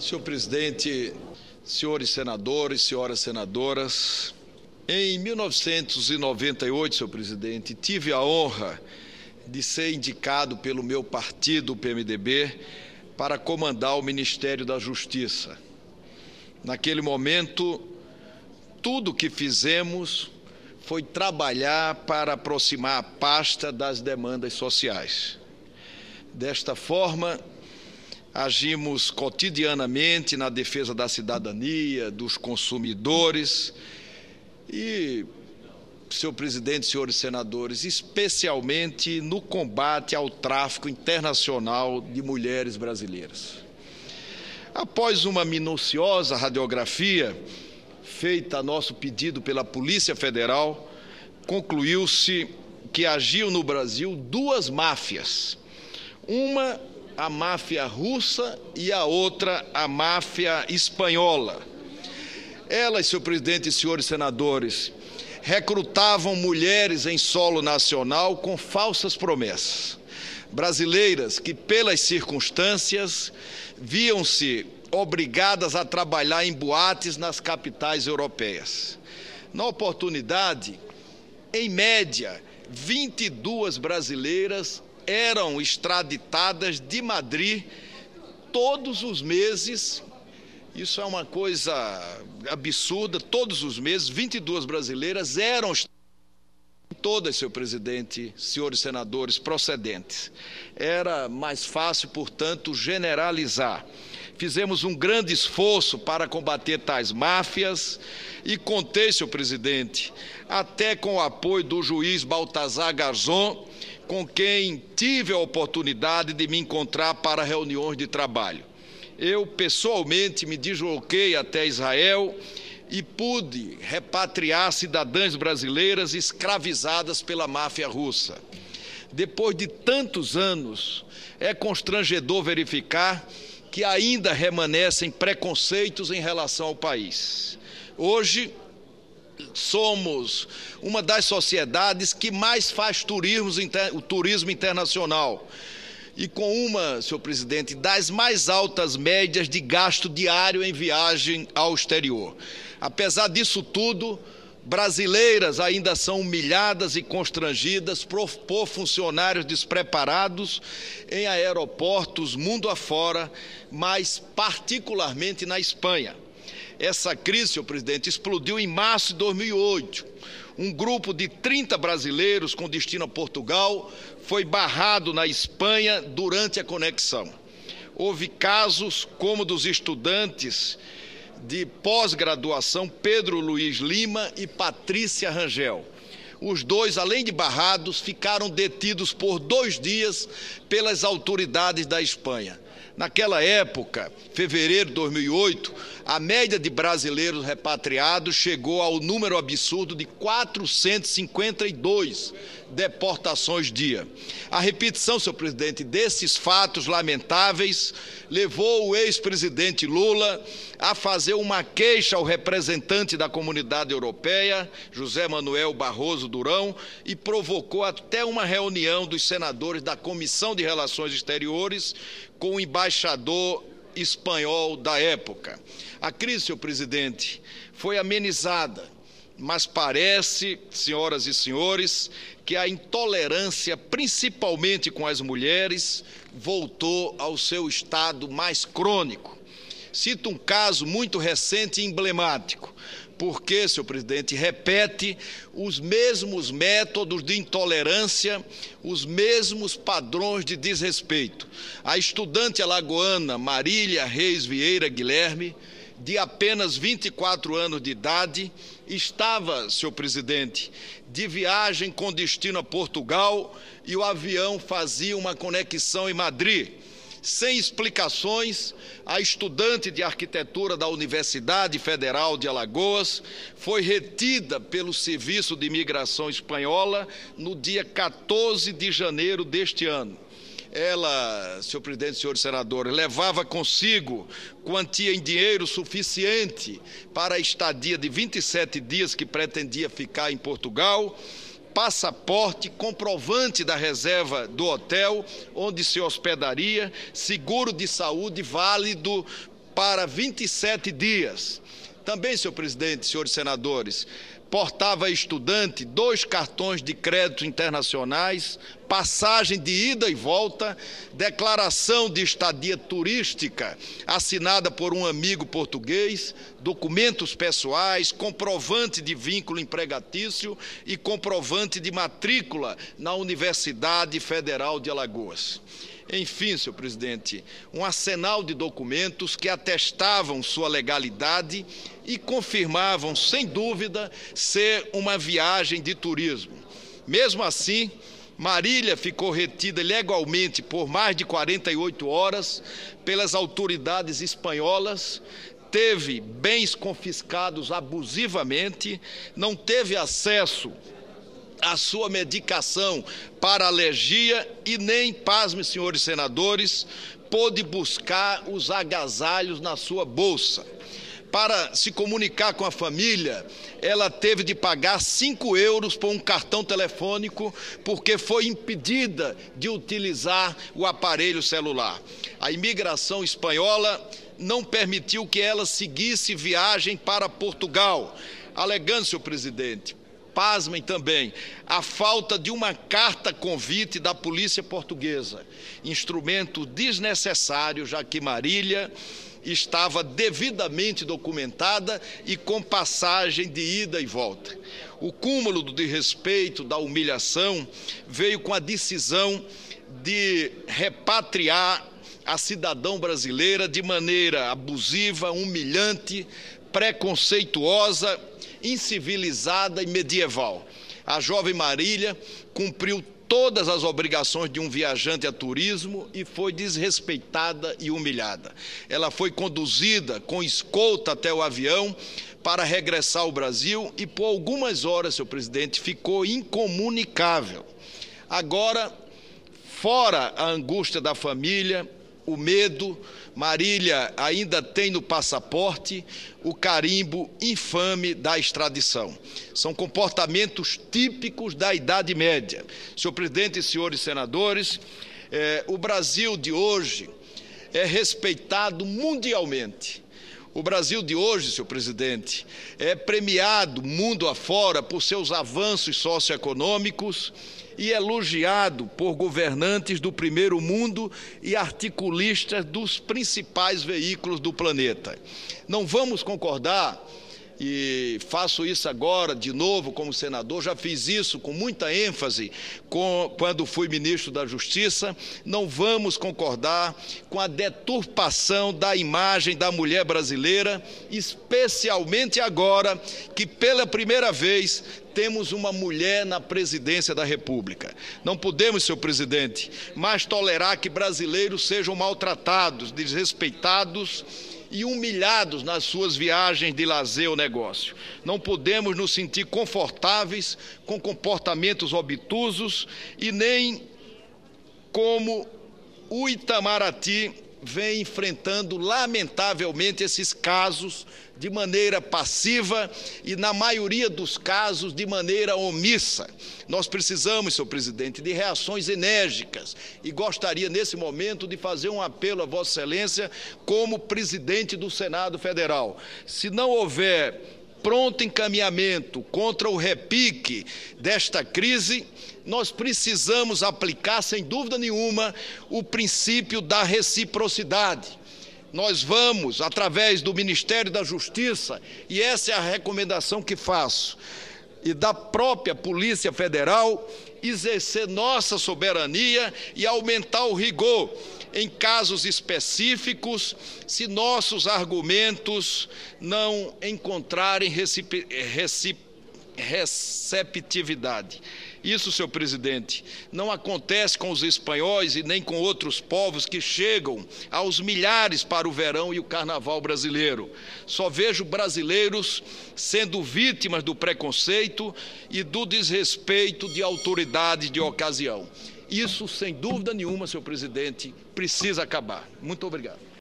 Senhor presidente, senhores senadores, senhoras senadoras, em 1998, senhor presidente, tive a honra de ser indicado pelo meu partido, o PMDB, para comandar o Ministério da Justiça. Naquele momento, tudo o que fizemos foi trabalhar para aproximar a pasta das demandas sociais. Desta forma, agimos cotidianamente na defesa da cidadania, dos consumidores e, senhor presidente, senhores senadores, especialmente no combate ao tráfico internacional de mulheres brasileiras. Após uma minuciosa radiografia feita a nosso pedido pela Polícia Federal, concluiu-se que agiam no Brasil duas máfias. Uma, a máfia russa, e a outra, a máfia espanhola. Elas, senhor presidente e senhores senadores, recrutavam mulheres em solo nacional com falsas promessas. Brasileiras que, pelas circunstâncias, viam-se obrigadas a trabalhar em boates nas capitais europeias. Na oportunidade, em média, 22 brasileiras eram extraditadas de Madrid todos os meses. Isso é uma coisa absurda. Todos os meses, 22 brasileiras eram todas, senhor presidente, senhores senadores, procedentes. Era mais fácil, portanto, generalizar. Fizemos um grande esforço para combater tais máfias e contei, senhor presidente, até com o apoio do juiz Baltazar Garzón, com quem tive a oportunidade de me encontrar para reuniões de trabalho. Eu, pessoalmente, me desloquei até Israel e pude repatriar cidadãs brasileiras escravizadas pela máfia russa. Depois de tantos anos, é constrangedor verificar que ainda remanescem preconceitos em relação ao país. Hoje, somos uma das sociedades que mais faz turismo internacional e com uma, senhor presidente, das mais altas médias de gasto diário em viagem ao exterior. Apesar disso tudo, brasileiras ainda são humilhadas e constrangidas por funcionários despreparados em aeroportos mundo afora, mas particularmente na Espanha. Essa crise, senhor presidente, explodiu em março de 2008. Um grupo de 30 brasileiros com destino a Portugal foi barrado na Espanha durante a conexão. Houve casos como dos estudantes de pós-graduação Pedro Luiz Lima e Patrícia Rangel. Os dois, além de barrados, ficaram detidos por 2 dias pelas autoridades da Espanha. Naquela época, fevereiro de 2008, a média de brasileiros repatriados chegou ao número absurdo de 452 deportações dia. A repetição, senhor presidente, desses fatos lamentáveis levou o ex-presidente Lula a fazer uma queixa ao representante da Comunidade Europeia, José Manuel Barroso Durão, e provocou até uma reunião dos senadores da Comissão de Relações Exteriores com o embaixador espanhol da época. A crise, senhor presidente, foi amenizada, mas parece, senhoras e senhores, que a intolerância, principalmente com as mulheres, voltou ao seu estado mais crônico. Cito um caso muito recente e emblemático, porque, senhor presidente, repete os mesmos métodos de intolerância, os mesmos padrões de desrespeito. A estudante alagoana Marília Reis Vieira Guilherme, de apenas 24 anos de idade, estava, senhor presidente, de viagem com destino a Portugal e o avião fazia uma conexão em Madrid. Sem explicações, a estudante de arquitetura da Universidade Federal de Alagoas foi retida pelo Serviço de Imigração Espanhola no dia 14 de janeiro deste ano. Ela, senhor presidente, senhores senadores, levava consigo quantia em dinheiro suficiente para a estadia de 27 dias que pretendia ficar em Portugal, passaporte, comprovante da reserva do hotel onde se hospedaria, seguro de saúde válido para 27 dias. Também, senhor presidente, senhores senadores, portava estudante 2 cartões de crédito internacionais, passagem de ida e volta, declaração de estadia turística assinada por um amigo português, documentos pessoais, comprovante de vínculo empregatício e comprovante de matrícula na Universidade Federal de Alagoas. Enfim, senhor presidente, um arsenal de documentos que atestavam sua legalidade e confirmavam, sem dúvida, ser uma viagem de turismo. Mesmo assim, Marília ficou retida ilegalmente por mais de 48 horas pelas autoridades espanholas, teve bens confiscados abusivamente, não teve acesso a sua medicação para alergia e nem, pasme, senhores senadores, pôde buscar os agasalhos na sua bolsa. Para se comunicar com a família, ela teve de pagar 5 euros por um cartão telefônico porque foi impedida de utilizar o aparelho celular. A imigração espanhola não permitiu que ela seguisse viagem para Portugal, alegando, senhor presidente, pasmem também, a falta de uma carta-convite da polícia portuguesa, instrumento desnecessário, já que Marília estava devidamente documentada e com passagem de ida e volta. O cúmulo do desrespeito, da humilhação, veio com a decisão de repatriar a cidadã brasileira de maneira abusiva, humilhante, preconceituosa, incivilizada e medieval. A jovem Marília cumpriu todas as obrigações de um viajante a turismo e foi desrespeitada e humilhada. Ela foi conduzida com escolta até o avião para regressar ao Brasil e por algumas horas, senhor presidente, ficou incomunicável. Agora, fora a angústia da família, o medo, Marília ainda tem no passaporte o carimbo infame da extradição. São comportamentos típicos da Idade Média. Senhor presidente e senhores senadores, o Brasil de hoje é respeitado mundialmente. O Brasil de hoje, senhor presidente, é premiado mundo afora por seus avanços socioeconômicos e elogiado por governantes do primeiro mundo e articulistas dos principais veículos do planeta. Não vamos concordar, e faço isso agora de novo como senador, já fiz isso com muita ênfase quando fui ministro da Justiça, não vamos concordar com a deturpação da imagem da mulher brasileira, especialmente agora que pela primeira vez temos uma mulher na presidência da República. Não podemos, senhor presidente, mais tolerar que brasileiros sejam maltratados, desrespeitados e humilhados nas suas viagens de lazer ou negócio. Não podemos nos sentir confortáveis com comportamentos obtusos e nem como o Itamaraty vem enfrentando, lamentavelmente, esses casos de maneira passiva e, na maioria dos casos, de maneira omissa. Nós precisamos, senhor presidente, de reações enérgicas e gostaria, nesse momento, de fazer um apelo a Vossa Excelência como presidente do Senado Federal. Se não houver pronto encaminhamento contra o repique desta crise, nós precisamos aplicar, sem dúvida nenhuma, o princípio da reciprocidade. Nós vamos, através do Ministério da Justiça, e essa é a recomendação que faço, e da própria Polícia Federal, exercer nossa soberania e aumentar o rigor em casos específicos, se nossos argumentos não encontrarem receptividade. Isso, senhor presidente, não acontece com os espanhóis e nem com outros povos que chegam aos milhares para o verão e o carnaval brasileiro. Só vejo brasileiros sendo vítimas do preconceito e do desrespeito de autoridades de ocasião. Isso, sem dúvida nenhuma, senhor presidente, precisa acabar. Muito obrigado.